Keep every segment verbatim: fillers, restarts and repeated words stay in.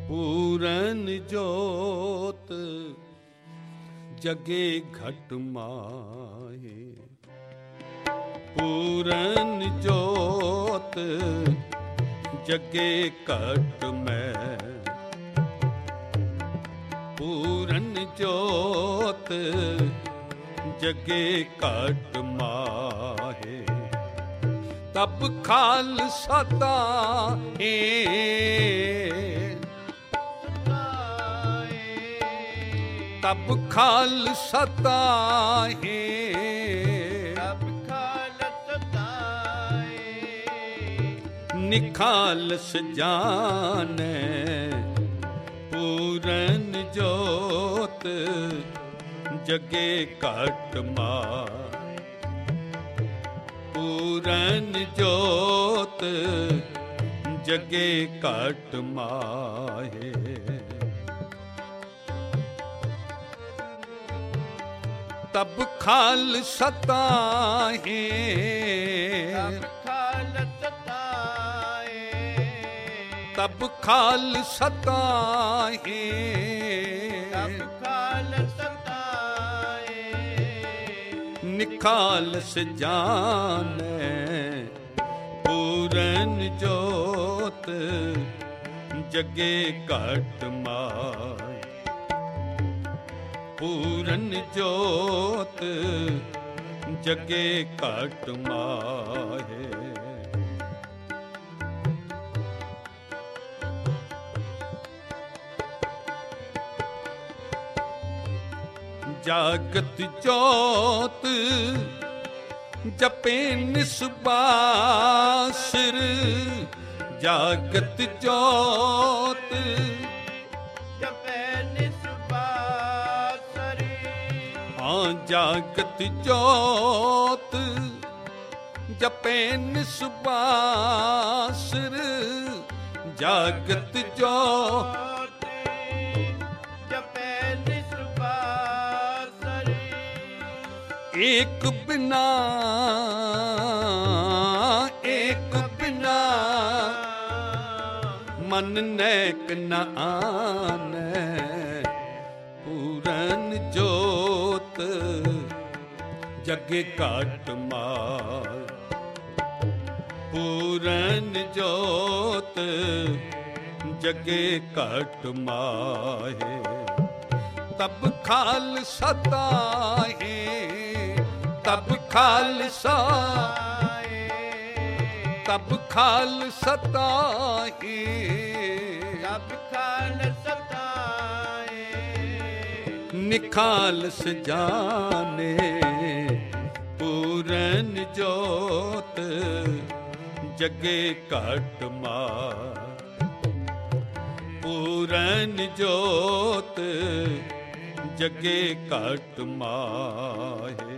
पूरन जोत जगे घट माहे, पूरन जोत जगे घट में, पूरन जोत जगे घट माहे। तब खालसा ताहे, तब खालसा ताहे, तब खालसा ताहे। निखालस जाने पूरन जोत जगे घट माहे, पूरन जोत जगे घट माहे। तब खालसा ताहे, तब खालसा ताहे। तब खालसा ताहे, तब खालसा ताहे। निखालस जाने पूरन जोत जगे घट माहे, पूरन जोत जगे घट माहे। जागत जोत जपे निस्बासिर, जागत जोत जपे निस्बासिर। हाँ जागत जोत जपे निस्बासिर, जागत जोत जपे निस्बासिर। एक बिना एक बिना मन नेक न आने, पूरन जोत जगे घट माहे, पूरन जोत जगे घट माहे। तब खालसा ताहे, तब खालसा, तब खालसा ताहे, तब खालसा ताहे। निखालस जाने पूरन जोत जगे घट माहे, पूरन जोत जगे घट माहे।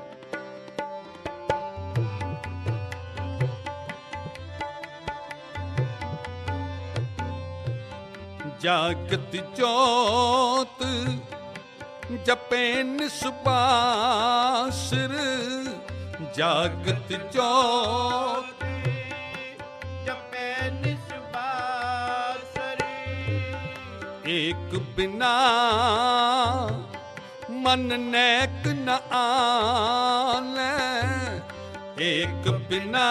जागत जोत जपे निस्बासिर, जागत जोत जपे निस्बासिर। एक बिना मन नेक न आने, एक बिना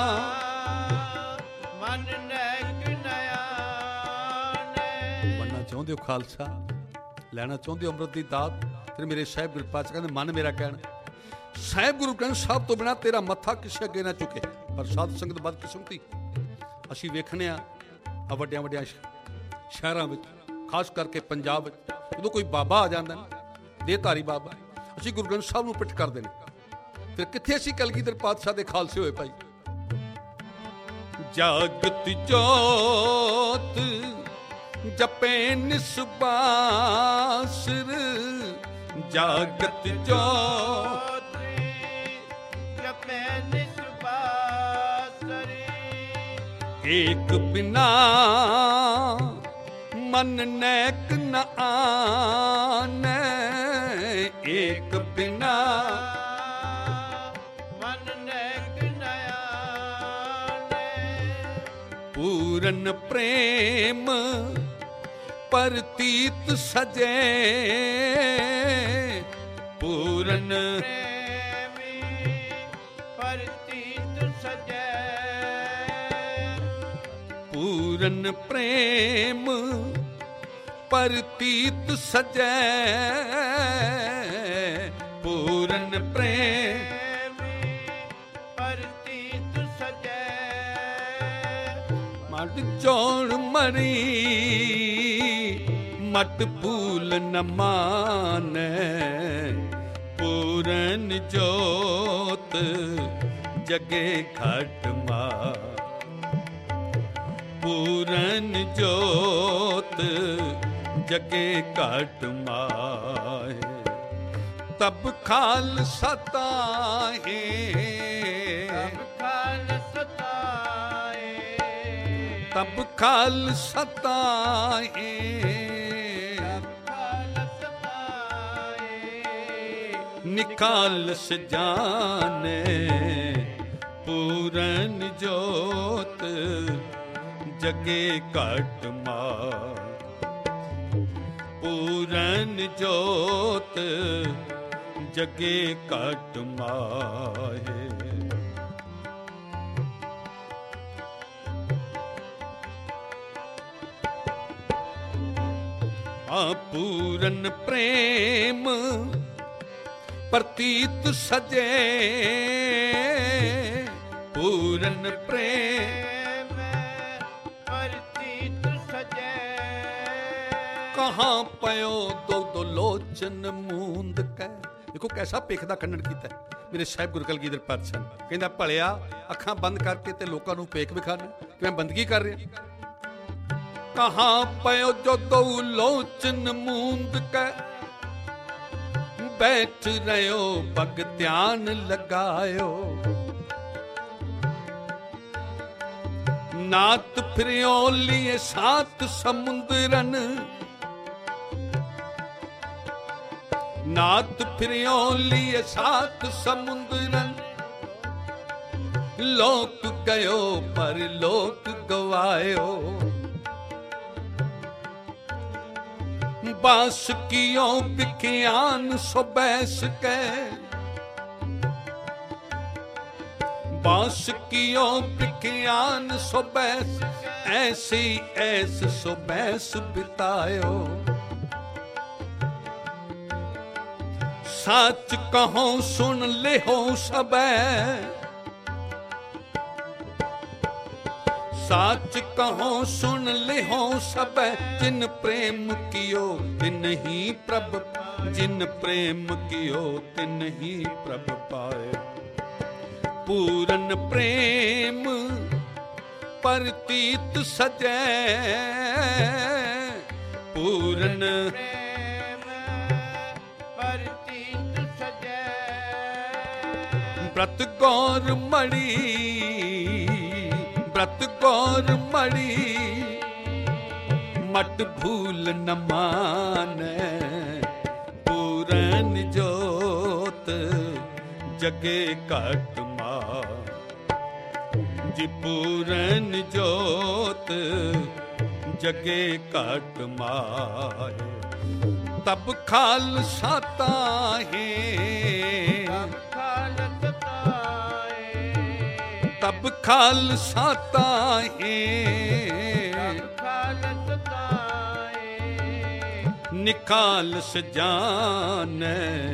मन नेक न आने। बनना चाਹੁੰਦੇ ਹੋ ਖਾਲਸਾ, ਲੈਣਾ ਚਾਹੁੰਦੇ ਹੋ ਅੰਮ੍ਰਿਤ ਦੀ ਦਾਤ, ਫਿਰ ਮੇਰੇ ਸਾਹਿਬ ਗੁਰੂ ਪਾਤਸ਼ਾਹ ਕਹਿੰਦੇ ਮਨ ਮੇਰਾ ਕਹਿਣਾ। ਸਾਹਿਬ ਗੁਰੂ ਕਹਿੰਦੇ ਸਭ ਤੋਂ ਬਿਨਾਂ ਤੇਰਾ ਮੱਥਾ ਕਿਸੇ ਅੱਗੇ ਨਾ ਝੁਕੇ। ਪਰ ਸਾਧ ਸੰਗਤ ਬਦਕਿਸਮਤੀ ਅਸੀਂ ਵੇਖਣੇ ਆ ਆ ਵੱਡਿਆਂ ਵੱਡਿਆਂ ਸ਼ਹਿਰਾਂ ਵਿੱਚ, ਖਾਸ ਕਰਕੇ ਪੰਜਾਬ ਵਿੱਚ, ਜਦੋਂ ਕੋਈ ਬਾਬਾ ਆ ਜਾਂਦਾ ਨਾ, ਦੇਹਧਾਰੀ ਬਾਬਾ, ਅਸੀਂ ਗੁਰੂ ਗ੍ਰੰਥ ਸਾਹਿਬ ਨੂੰ ਪਿੱਠ ਕਰਦੇ ਨੇ। ਫਿਰ ਕਿੱਥੇ ਅਸੀਂ ਕਲਗੀਧਰ ਪਾਤਸ਼ਾਹ ਦੇ ਖਾਲਸੇ ਹੋਏ ਭਾਈ। ਜਾਗਤ ਜੋਤ ਜਪੇ ਨਿਸਬਾਸਿਰ, ਜਾਗਤ ਜੋਤ ਜਪੇ ਨਿਸਬਾਸਿਰ। एक बिना मन नेक न आने, एक बिना मन नेक न आने। पूरन प्रेम ਪ੍ਰਤੀਤ ਸਜੇ ਪੂਰਨ ਪ੍ਰੇਮੀ ਪ੍ਰਤੀਤ ਸਜੈ ਪੂਰਨ ਪ੍ਰੇਮ ਪ੍ਰਤੀਤ ਸਜੈ ਪੂਰਨ ਪ੍ਰੇਮ ਪ੍ਰਤੀਤ ਸਜੈ ਮਟ ਜੋੜ ਮਰੀ ਮਟ ਭੂਲ ਨ ਮਾਨੈ ਪੂਰਨ ਜੋਤ ਜਗੇ ਘਟ ਮਾ ਪੂਰਨ ਜੋਤ ਜਗੇ ਘਟ ਮਾਏ ਤਬ ਖਾਲਸਾ ਤਾਹੇ ਤਬ ਖਾਲਸਾ ਤਾਹੇ ਤਬ ਖਾਲਸਾ ਤਾਹੇ ਖਾਲਸਾ ਤਾਹੇ ਨਿਕਾਲਸ ਜਾਣੇ ਪੂਰਨ ਜੋਤ ਜਗੇ ਘਟ ਮਾ ਪੂਰਨ ਜੋਤ ਜਗੇ ਘਟ ਮਾਹੇ ਆ ਪੂਰਨ ਪ੍ਰੇਮ ਪ੍ਰਤੀਤ ਸਜੇ ਪੂਰਨ ਪ੍ਰੇਮ ਪ੍ਰਤੀਤ ਸਜੈ ਕਹਾਂ ਪਇਓ ਦੋ ਦੋ ਲੋਚਨ ਮੂੰਦ ਕੈ। ਦੇਖੋ ਕੈਸਾ ਭਿੱਖ ਦਾ ਖੰਡਨ ਕੀਤਾ ਮੇਰੇ ਸਾਹਿਬ ਗੁਰੂ ਕਲਗੀਧਰ ਪਾਤਸ਼ਾਹ ਨੇ। ਕਹਿੰਦਾ ਭਲਿਆ ਅੱਖਾਂ ਬੰਦ ਕਰਕੇ ਤੇ ਲੋਕਾਂ ਨੂੰ ਭੇਖ ਵਿਖਾਣਾ ਕਿ ਮੈਂ ਬੰਦਗੀ ਕਰ ਰਿਹਾ। ਕਹਾਂ ਪਇਓ ਜੋ ਦੋ ਲੋਚਨ ਮੂੰਦ ਕੈ ਬੈਠ ਰਿਓ ਭਗ ਧਿਆਨ ਲਗਾਇਓ ਨਾਤ ਫਿਰਿਓ ਲੀਏ ਸਾਤ ਸਮੁੰਦਰਨ ਨਾਤ ਫਿਰਿਓ ਲੀਏ ਸਾਤ ਸਮੁੰਦਰਨ ਲੋਕ ਗਇਓ ਪਰ ਲੋਕ ਗਵਾਇਓ ਬਾਸ ਕੀਓ ਵਿਖਿਆਨ ਸੋ ਬੈਸ ਕੈ बांस कियो विज्ञान सो बैस ऐसी ऐस सो बैस बितायो सच कहो सुन ले हो सबे सच कहो सुन ले हो सबे जिन प्रेम कियो तिन ही प्रभ जिन प्रेम कियो तिन ही प्रभ पाए पूरन प्रेम परतीत सजै पूरन प्रेम परतीत सजै व्रत गौर मणि व्रत गौर मणि मट भूल न मानै पूरन जोत जगे घट जी पूरन जोत जगे घट माए तब खालसा ताहे खालसा ताहे तब खालसा ताहे खालसा ताहे निकालस जाने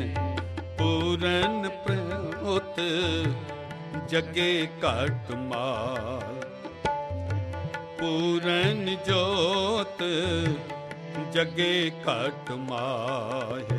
पूरन प्रोत जगे घट माल पूरन जोत जगे घट माहे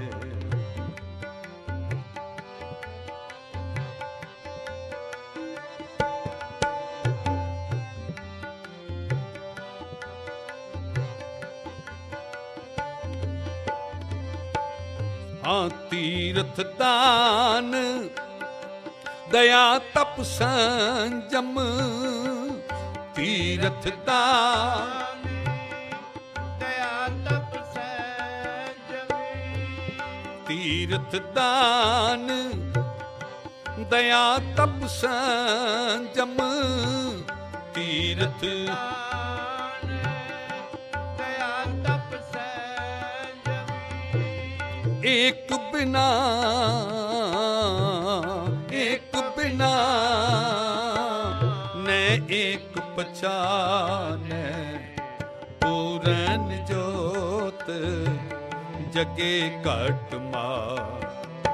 हाँ तीर्थ दान दया तप संजम तीर्थ दान दया तप संजम तीर्थ दान दया तप संजम तीर्थ दान दया तप एक बिना एक बिना न एक पहचाने पूरन जोत जगे घट मार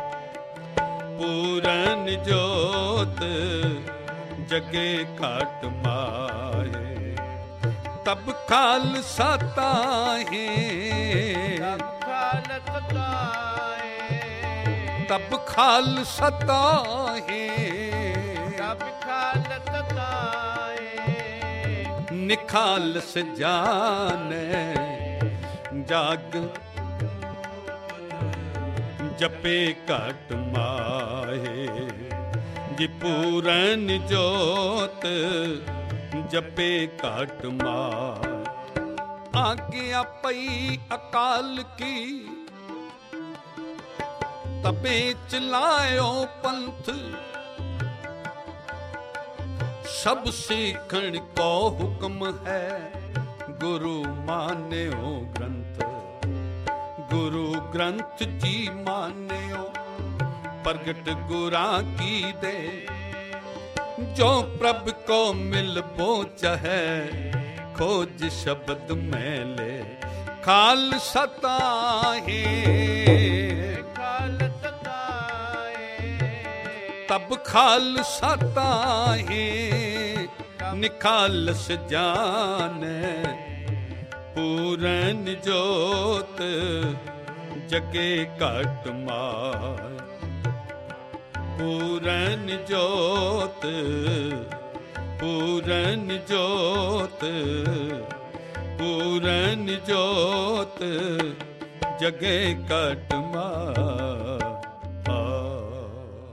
पूरन जोत जगे घट माए तब खालसा ताहे तब खालसा ताहे तब खालसा ताहे निखालस जाने जाग जपे घट माहे जी पूरन जोत जपे घट मार आज्ञा पई अकाल की तबे चलायो पंथ सब सीखण को हुक्म है गुरु मान्यो ग्रंथ गुरु ग्रंथ जी मान्यो प्रगट गुरा की दे जो प्रभ को मिलबो चाहे खोज शब्द में ले खालसा ताहे खालसा ताहे तब खालसा ताहे निखालस जाने पूरन जोत जगे घट मार पूरन जोत पूरन जोत पूरन जोत जगे घट मार।